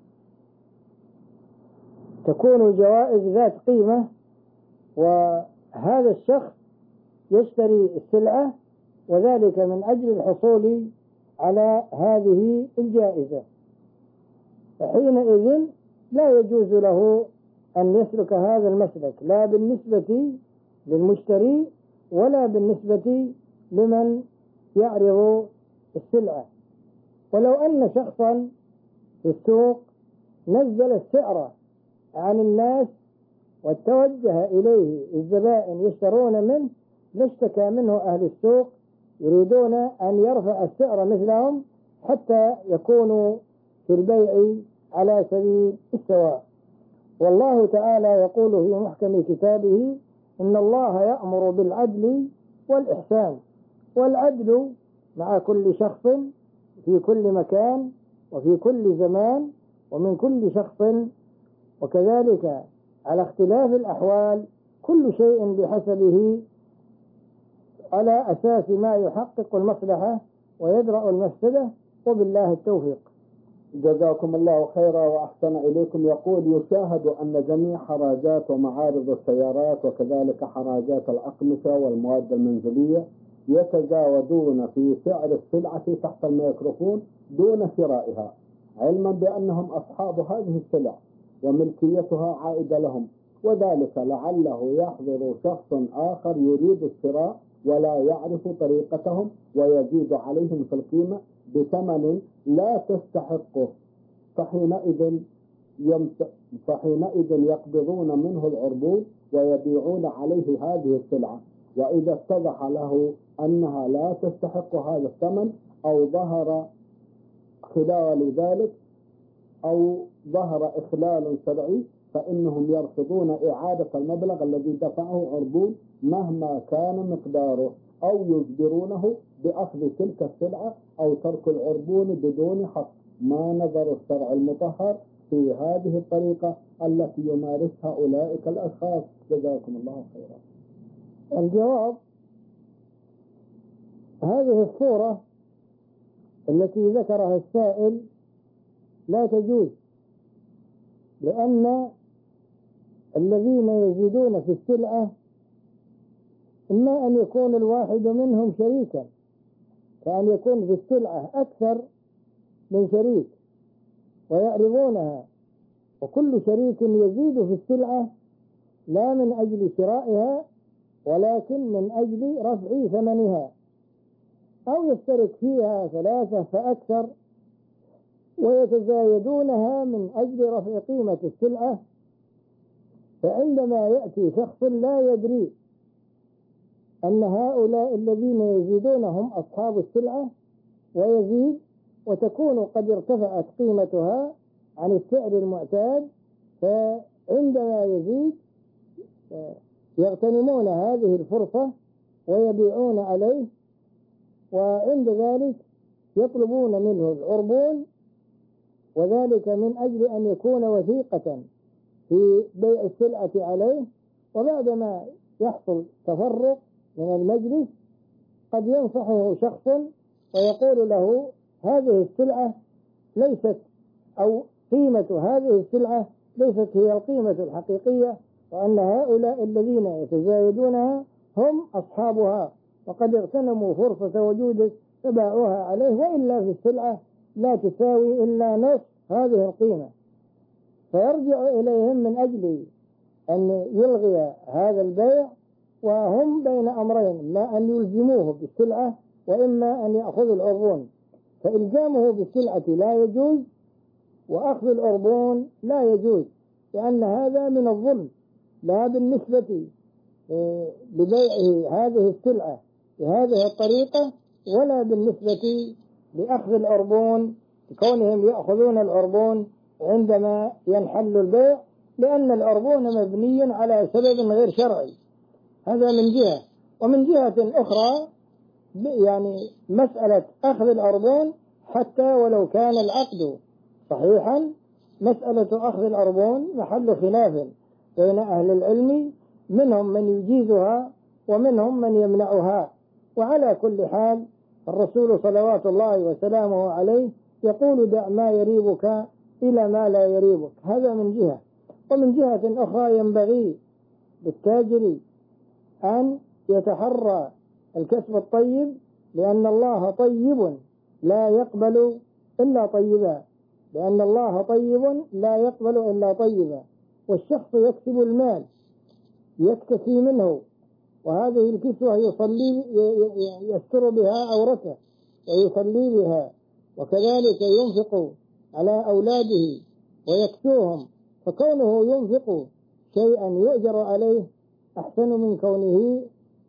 تكون جوائز ذات قيمة، وهذا الشخص يشتري السلعة وذلك من أجل الحصول على هذه الجائزة، فحينئذ لا يجوز له أن يسلك هذا المسلك، لا بالنسبة للمشتري ولا بالنسبة لمن يعرض السلعة. ولو أن شخصا في السوق نزل السعر عن الناس وتوجه إليه الزبائن يشترون منه لاشتكى منه أهل السوق يريدون أن يرفع السعر مثلهم حتى يكونوا في البيع على سبيل السواء. والله تعالى يقول في محكم كتابه: إن الله يأمر بالعدل والإحسان. والعدل مع كل شخص في كل مكان وفي كل زمان ومن كل شخص، وكذلك على اختلاف الأحوال كل شيء بحسبه على أساس ما يحقق المصلحة ويدرأ المفسدة، وبالله التوفيق. جزاكم الله خيرا وأحسن إليكم. يقول: يشاهد أن جميع حراجات ومعارض السيارات وكذلك حراجات الأقمشة والمواد المنزلية يتزاودون في سعر السلعة تحت الميكروفون دون شرائها، علما بأنهم أصحاب هذه السلع وملكيتها عائدة لهم، وذلك لعله يحضر شخص آخر يريد الشراء ولا يعرف طريقتهم ويزيد عليهم في القيمة بثمن لا تستحقه، فحينئذ يقبضون منه العربون ويبيعون عليه هذه السلعة. وإذا اتضح له أنها لا تستحق هذا الثمن أو ظهر خلال ذلك أو ظهر إخلال شرعي فإنهم يرفضون إعادة المبلغ الذي دفعه عربون مهما كان مقداره، أو يجبرونه بأخذ تلك السلعة أو ترك العربون بدون حق، ما نظر الشرع المطهر في هذه الطريقة التي يمارسها أولئك الأشخاص. جزاكم الله خيرا. الجواب: هذه الصورة التي ذكرها السائل لا تجوز، لأن الذين يزيدون في السلعة إما أن يكون الواحد منهم شريكا، كأن يكون في السلعة أكثر من شريك ويعرضونها، وكل شريك يزيد في السلعة لا من أجل شرائها ولكن من أجل رفع ثمنها، أو يشترك فيها ثلاثة فأكثر ويتزايدونها من أجل رفع قيمة السلعة. فعندما يأتي شخص لا يدري أن هؤلاء الذين يزيدون هم أصحاب السلعة ويزيد، وتكون قد ارتفعت قيمتها عن السعر المعتاد، فعندما يزيد يغتنمون هذه الفرصة ويبيعون عليه، وعند ذلك يطلبون منه العربون، وذلك من أجل أن يكون وثيقة في بيع السلعة عليه. وبعدما يحصل تفرق من المجلس قد ينصحه شخص ويقول له: هذه السلعة ليست، أو قيمة هذه السلعة ليست هي القيمة الحقيقية، وأن هؤلاء الذين يتزايدونها هم أصحابها، وقد اغتنموا فرصة وجودك فباعوها عليه، وإلا في السلعة لا تساوي إلا نصف هذه القيمة، فيرجع إليهم من أجل أن يلغي هذا البيع، وهم بين أمرين: ما أن يلزموه بالسلعة وإما أن يأخذوا العربون. فإلزامه بالسلعة لا يجوز، وأخذ العربون لا يجوز، لأن هذا من الظلم، لا بالنسبة لبيعه هذه السلعة بهذه الطريقة، ولا بالنسبة لأخذ العربون كونهم يأخذون العربون عندما ينحل البيع، لأن العربون مبني على سبب غير شرعي. هذا من جهة. ومن جهة أخرى يعني مسألة أخذ العربون حتى ولو كان العقد صحيحا، مسألة أخذ العربون محل خلاف بين أهل العلم، منهم من يجيزها ومنهم من يمنعها. وعلى كل حال الرسول صلوات الله وسلامه عليه يقول: دع ما يريبك إلى ما لا يريبك. هذا من جهة. ومن جهة أخرى ينبغي للتاجر أن يتحرى الكسب الطيب، لأن الله طيب لا يقبل إلا طيبا، لأن الله طيب لا يقبل إلا طيبا. والشخص يكسب المال يكتفي منه، وهذه الكسوة يستر بها عورته ويصلي بها، وكذلك ينفق على أولاده ويكسوهم، فكونه ينفق شيئا يؤجر عليه أحسن من كونه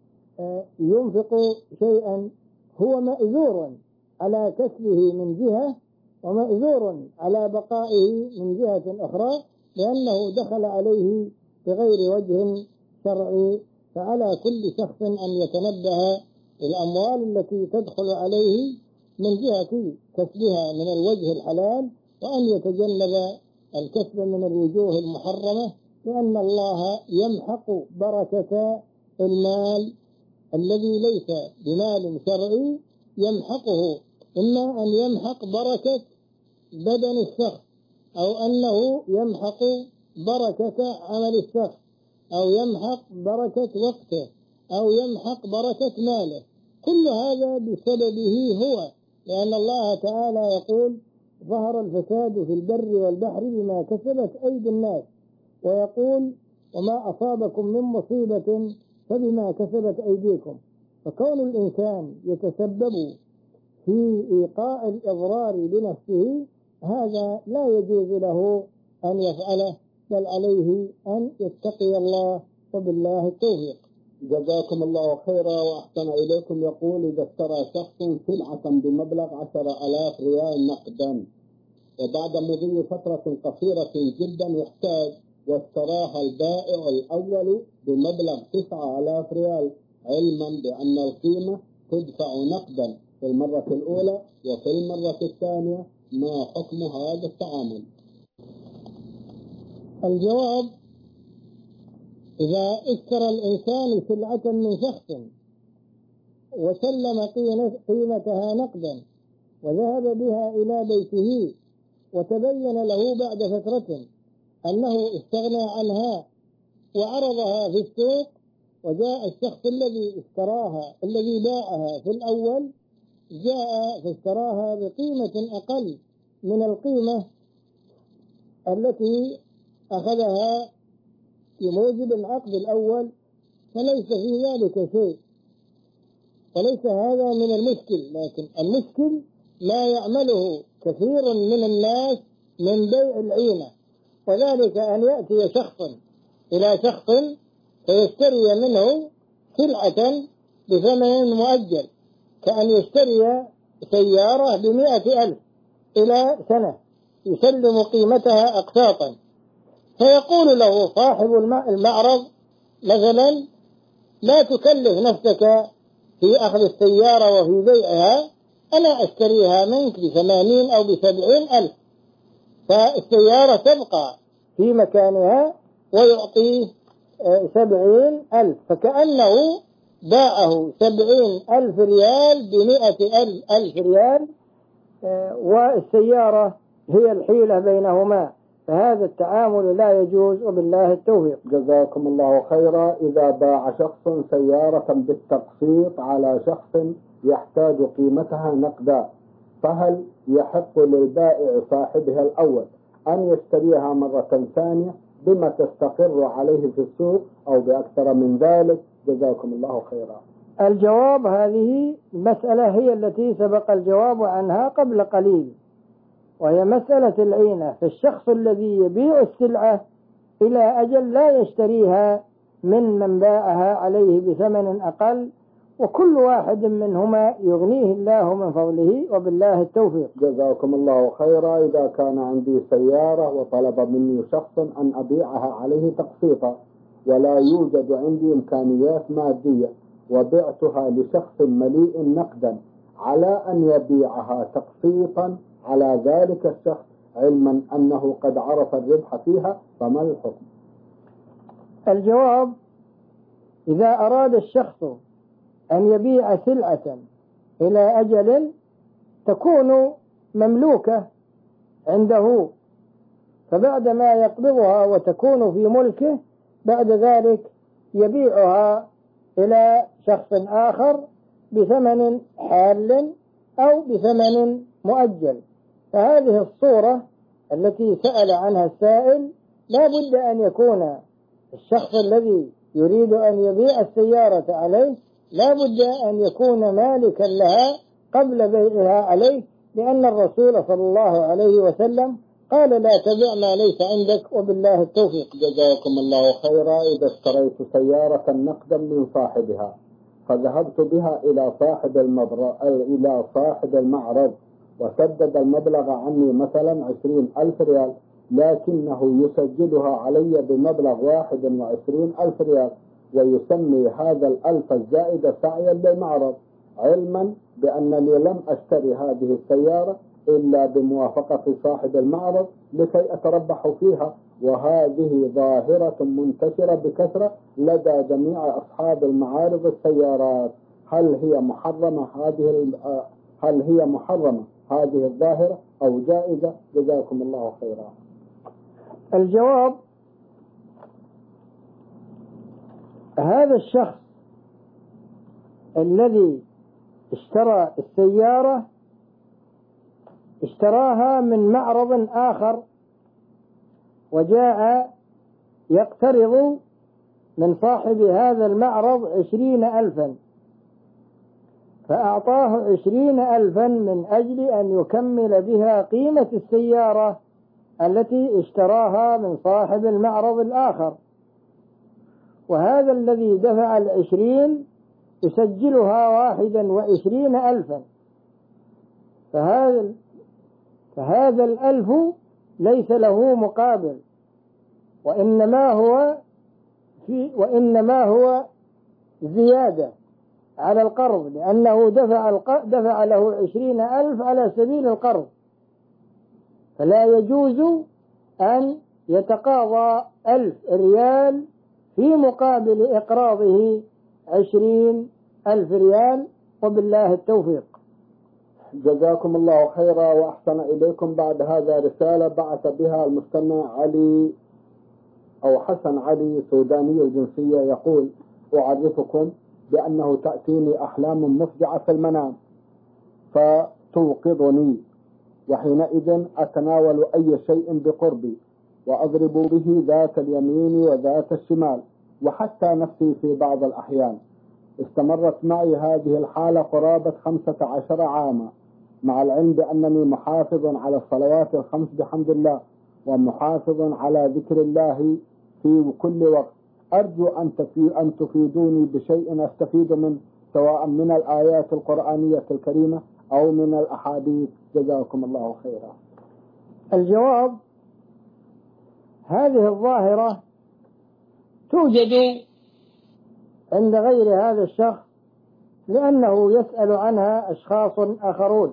ينفق شيئا هو مأذور على كسبه من جهة ومأذور على بقائه من جهة أخرى، لأنه دخل عليه بغير وجه شرعي. فعلى كل شخص أن يتنبه الأموال التي تدخل عليه من جهة كسبها من الوجه الحلال، وأن يتجنب الكسب من الوجوه المحرمة، لأن الله يمحق بركة المال الذي ليس بمال شرعي، يمحقه، إما أن يمحق بركة بدن الشخص، أو أنه يمحق بركة عمل الشخص، أو يمحق بركة وقته، أو يمحق بركة ماله. كل هذا بسببه هو، لأن الله تعالى يقول: ظهر الفساد في البر والبحر بما كسبت أيدي الناس، ويقول: وما أصابكم من مصيبة فبما كسبت أيديكم. فكون الإنسان يتسبب في إيقاع الإضرار بنفسه هذا لا يجوز له أن يفعله، بل عليه أن يتقي الله، وبالله التوفيق. جزاكم الله خيرا وأحسن إليكم. يقول: إذا اشترى شخص سلعة بمبلغ 10,000 ريال نقدا، وبعد مضي فترة قصيرة جدا يحتاج، واشتراها البائع الأول بمبلغ 9,000 ريال، علما بأن القيمة تدفع نقدا في المرة الأولى وفي المرة الثانية، ما حكم هذا التعامل؟ الجواب: إذا اشترى الإنسان سلعة من شخص وسلم قيمتها نقدا وذهب بها إلى بيته، وتبين له بعد فترة أنه استغنى عنها وعرضها في السوق، وجاء الشخص الذي اشتراها الذي باعها في الأول جاء فاشتراها بقيمة أقل من القيمة التي أخذها بموجب العقد الأول، فليس في ذلك شيء، وليس هذا من المشكل. لكن المشكل ما يعمله كثير من الناس من بيع العينة، وذلك أن يأتي شخص إلى شخص فيشتري منه سلعة بثمن مؤجل، كأن يشتري سيارة ب100,000 إلى سنة يسلم قيمتها أقساطا، فيقول له صاحب المعرض مثلا: لا تكلف نفسك في أخذ السيارة وفي بيعها، أنا أشتريها منك ب80 أو ب70,000، فالسيارة تبقى في مكانها ويعطيه 70,000، فكأنه باعه 70,000 ريال ب100,000 ريال، والسيارة هي الحيلة بينهما. فهذا التعامل لا يجوز، وبالله التوفيق. جزاكم الله خيرا. إذا باع شخص سيارة بالتقسيط على شخص يحتاج قيمتها نقدا، فهل يحق للبائع صاحبها الأول أن يشتريها مرة ثانية بما تستقر عليه في السوق أو بأكثر من ذلك؟ جزاكم الله خيرا. الجواب: هذه المسألة هي التي سبق الجواب عنها قبل قليل، وهي مسألة العينة. فالشخص الذي يبيع السلعة إلى أجل لا يشتريها من باعها عليه بثمن أقل، وكل واحد منهما يغنيه الله من فضله، وبالله التوفيق. جزاكم الله خيرا. إذا كان عندي سيارة وطلب مني شخص أن أبيعها عليه تقسيطا ولا يوجد عندي إمكانيات مادية، وبعتها لشخص مليء نقدا على أن يبيعها تقسيطا على ذلك الشخص علما أنه قد عرف الربح فيها، فما الحكم؟ الجواب: إذا أراد الشخص أن يبيع سلعة إلى أجل تكون مملوكة عنده، فبعدما يقبضها وتكون في ملكه بعد ذلك يبيعها إلى شخص آخر بثمن حال أو بثمن مؤجل. فهذه الصورة التي سأل عنها السائل لا بد أن يكون الشخص الذي يريد أن يبيع السيارة عليه لا بد أن يكون مالكا لها قبل بيعها عليه، لأن الرسول صلى الله عليه وسلم قال: لا تبع ما ليس عندك، وبالله التوفيق. جزاكم الله خيرا. إذا اشتريت سيارة نقدا من صاحبها فذهبت بها إلى صاحب المعرض وسدد المبلغ عني مثلا 20,000 ريال، لكنه يسجلها علي بمبلغ 21,000 ريال، ويسمي هذا 1,000 الزائد سعيا للمعرض، علما بأنني لم أشتري هذه السيارة إلا بموافقة صاحب المعرض لكي أتربح فيها، وهذه ظاهرة منتشرة بكثرة لدى جميع أصحاب المعارض السيارات. هل هي محرمة هذه الظاهرة أو جائزة؟ جزاكم الله خيرا. الجواب: هذا الشخص الذي اشترى السيارة اشتراها من معرض آخر، وجاء يقترض من صاحب هذا المعرض 20,000، فأعطاه 20,000 من أجل أن يكمل بها قيمة السيارة التي اشتراها من صاحب المعرض الآخر، وهذا الذي دفع 20 يسجلها 21,000، فهذا 1,000 ليس له مقابل، وإنما هو زيادة على القرض، لأنه دفع له 20,000 على سبيل القرض، فلا يجوز أن يتقاضى 1,000 ريال في مقابل إقراضه 20,000 ريال، وبالله التوفيق. جزاكم الله خيرا وأحسن إليكم. بعد هذا رسالة بعث بها المستمع حسن علي سوداني الجنسية، يقول: أعرفكم بأنه تأتيني أحلام مفجعة في المنام فتوقظني، وحينئذ أتناول أي شيء بقربي وأضرب به ذات اليمين وذات الشمال وحتى نفسي في بعض الأحيان. استمرت معي هذه الحالة قرابة 15 عاما، مع العلم بأنني محافظ على الصلوات الخمس بحمد الله، ومحافظ على ذكر الله في كل وقت. أرجو أن تفيدوني بشيء أستفيد منه، سواء من الآيات القرآنية الكريمة أو من الأحاديث. جزاكم الله خيرا. الجواب: هذه الظاهرة توجد عند غير هذا الشخص، لأنه يسأل عنها أشخاص آخرون،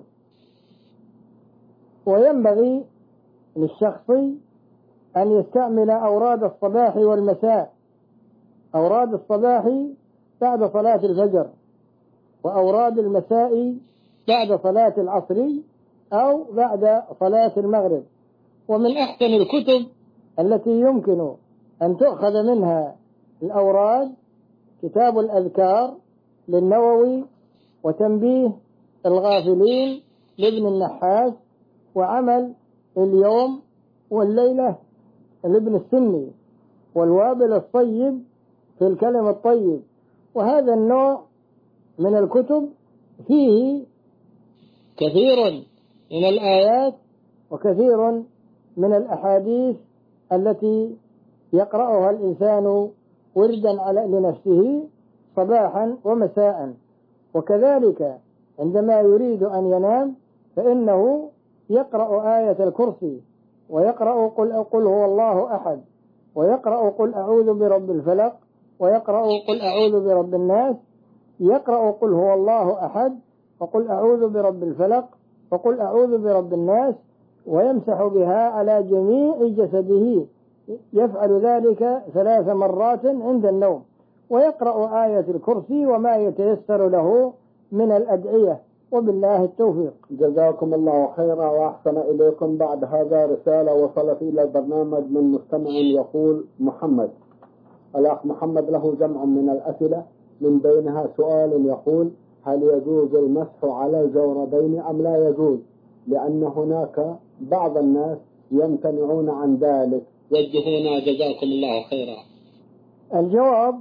وينبغي للشخص أن يستعمل أوراد الصباح والمساء. أوراد الصباح بعد صلاة الفجر، وأوراد المساء بعد صلاة العصر أو بعد صلاة المغرب، ومن أحسن الكتب التي يمكن أن تؤخذ منها الأوراد كتاب الأذكار للنووي، وتنبيه الغافلين لابن النحاس، وعمل اليوم والليلة لابن السني، والوابل الطيب في الكلم الطيب. وهذا النوع من الكتب فيه كثير من الآيات وكثير من الأحاديث التي يقرأها الإنسان وردا لنفسه صباحا ومساء. وكذلك عندما يريد أن ينام فإنه يقرأ آية الكرسي، ويقرأ قل هو الله أحد، ويقرأ قل أعوذ برب الفلق، ويقرأ قل أعوذ برب الناس، يقرأ قل هو الله أحد، وقل أعوذ برب الفلق، وقل أعوذ برب الناس، ويمسح بها على جميع جسده، يفعل ذلك 3 مرات عند النوم، ويقرأ آية الكرسي وما يتيسر له من الأدعية، وبالله التوفيق. جزاكم الله خيرا وأحسن إليكم. بعد هذا رسالة وصلت إلى البرنامج من مستمع يقول: محمد، الأخ محمد له جمع من الأسئلة، من بينها سؤال يقول: هل يجوز المسح على الجوربين أم لا يجوز؟ لأن هناك بعض الناس يمتنعون عن ذلك، وجهونا جزاكم الله خيرا. الجواب: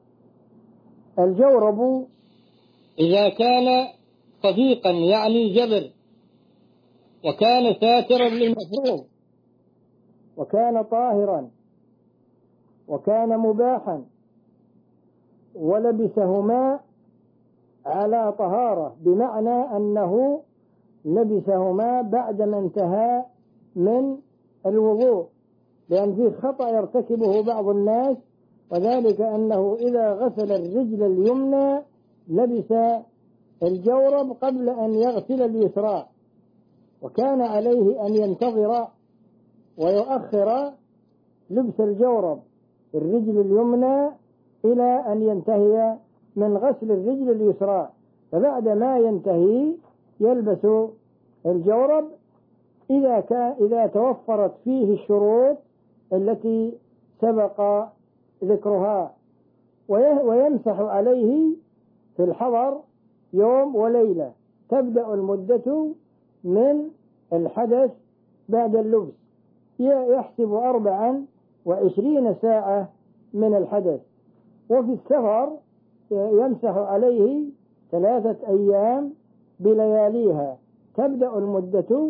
الجورب إذا كان صديقا يعني جبر، وكان ساترا للمفروض، وكان طاهرا، وكان مباحا، ولبسهما على طهارة، بمعنى أنه لبسهما بعدما انتهى من الوضوء، لأن فيه خطأ يرتكبه بعض الناس، وذلك أنه إذا غسل الرجل اليمنى لبس الجورب قبل أن يغسل اليسرى، وكان عليه أن ينتظر ويؤخر لبس الجورب الرجل اليمنى إلى أن ينتهي من غسل الرجل اليسرى، فبعد ما ينتهي يلبس الجورب إذا توفرت فيه الشروط التي سبق ذكرها، ويمسح عليه في الحضر يوم وليلة، تبدأ المدة من الحدث بعد اللبس، يحسب 24 ساعة من الحدث. وفي السفر يمسح عليه 3 أيام بلياليها، تبدأ المدة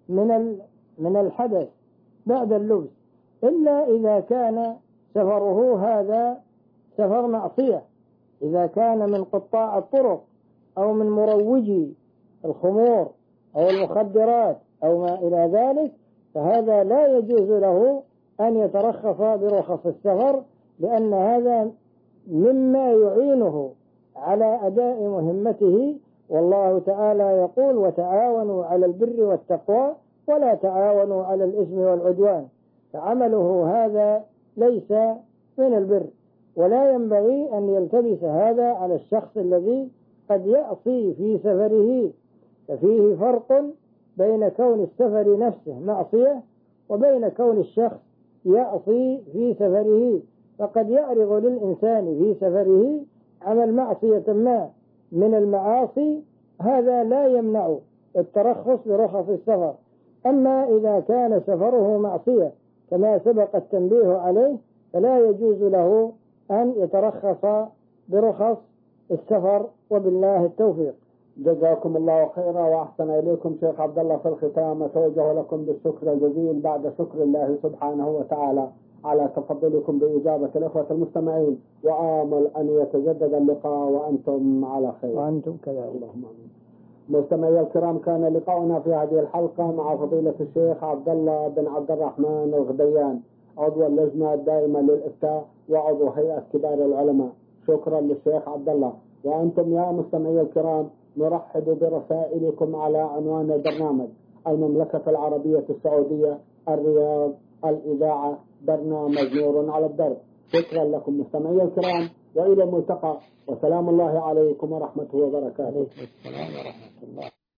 من الحدث بعد اللبس، إلا إذا كان سفره هذا سفر معصية، إذا كان من قطاع الطرق أو من مروجي الخمور أو المخدرات أو ما إلى ذلك، فهذا لا يجوز له أن يترخص برخص السفر، لأن هذا مما يعينه على أداء مهمته. والله تعالى يقول: وتعاونوا على البر والتقوى ولا تعاونوا على الإثم والعدوان، فعمله هذا ليس من البر، ولا ينبغي أن يلتبس هذا على الشخص الذي قد يعصي في سفره. ففيه فرق بين كون السفر نفسه معصية وبين كون الشخص يعصي في سفره، فقد يعرض للإنسان في سفره عمل معصية ما من المعاصي، هذا لا يمنع الترخص برخص السفر. أما إذا كان سفره معصية كما سبق التنبيه عليه، فلا يجوز له أن يترخص برخص السفر، وبالله التوفيق. جزاكم الله خيرا وأحسن إليكم. شيخ عبد الله، في الختام أتوجه لكم بالشكر الجزيل بعد شكر الله سبحانه وتعالى على تفضلكم بإجابة الإخوة المستمعين، وآمل أن يتجدد اللقاء وأنتم على خير. وأنتم كذلك. اللهم آمين. مستمعي الكرام، كان لقاؤنا في هذه الحلقة مع فضيلة الشيخ عبد الله بن عبد الرحمن الغديان، عضو اللجنة الدائمة للإفتاء وعضو هيئة كبار العلماء. شكرا للشيخ عبد الله. وأنتم يا مستمعي الكرام، نرحب برسائلكم على عنوان البرنامج: المملكة العربية السعودية، الرياض، الإذاعة، برنامج نور على الدرب. شكرا لكم مستمعي الكرام، وإلى الملتقى، وسلام الله عليكم ورحمته وبركاته. السلام ورحمة الله.